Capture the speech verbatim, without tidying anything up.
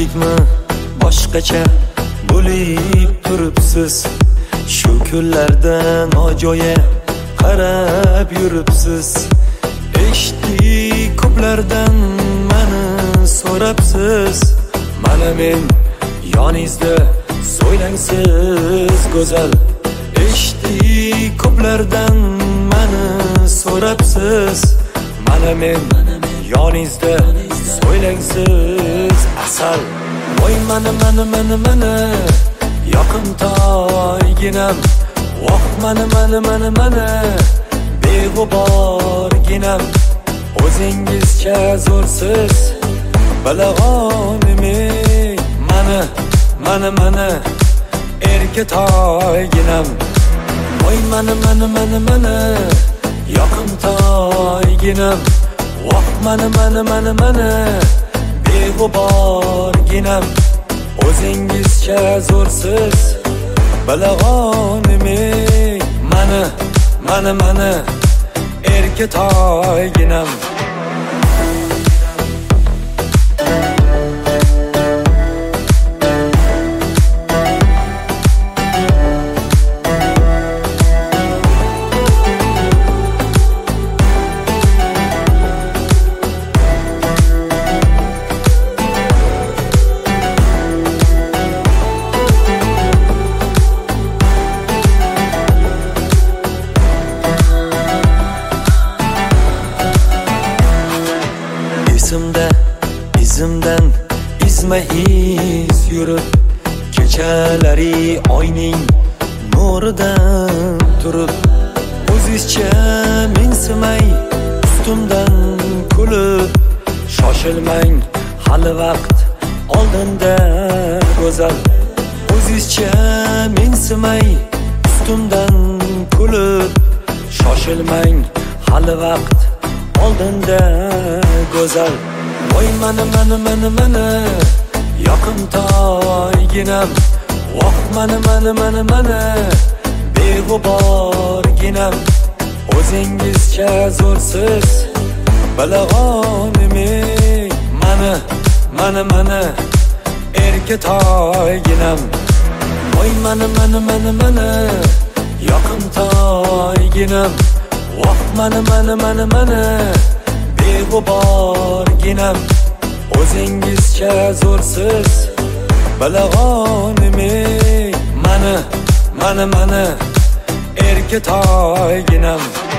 ajdodmi boshqacha bo'lib turibsiz. Shu kunlarda nojo'ya qarab yuribsiz. Eshitdik ko'plardan meni so'rabsiz. Mana men yoningizda so'ylangsiz go'zal. Eshitdik ko'plardan meni so'rabsiz. Mana men yoningizda so'ylangsiz asal. Voy mana mana mana mana yoqimtoyginam. Voh mana mana mana mana beg'uborginam. O'zingizcha zo'rsiz bilag'onim ey. Mana mana mana erkatoyginam. Voy mana mana mana mana yoqimtoyginam. Voh mana mana mana mana beg'uborginam. O'zingizcha zo'rsiz bilag'onim ey. Mana mana mana erkatoyginam. Izimda, izimdan izma iz yurib, kechalari oyning nuridan turib, o'zizcha mensimay ustimdan kulib. Shoshilmang hali vaqt oldinda go'zal. O'zizcha mensimay ustimdan kulib. Shoshilmang hali vaqt oldinda go'zal. Voy mana mana mana mana yoqimtoyginam. Voh mana mana mana mana beg'uborginam. O'zingizcha zo'rsiz bilag'onim ey. Mana mana mana erkatoyginam. Voy mana mana mana mana yoqimtoyginam. Voh mana mana mana mana beg'uborginam. O'zingizcha zo'rsiz bilag'onim ey. Mana mana mana erkatoyginam.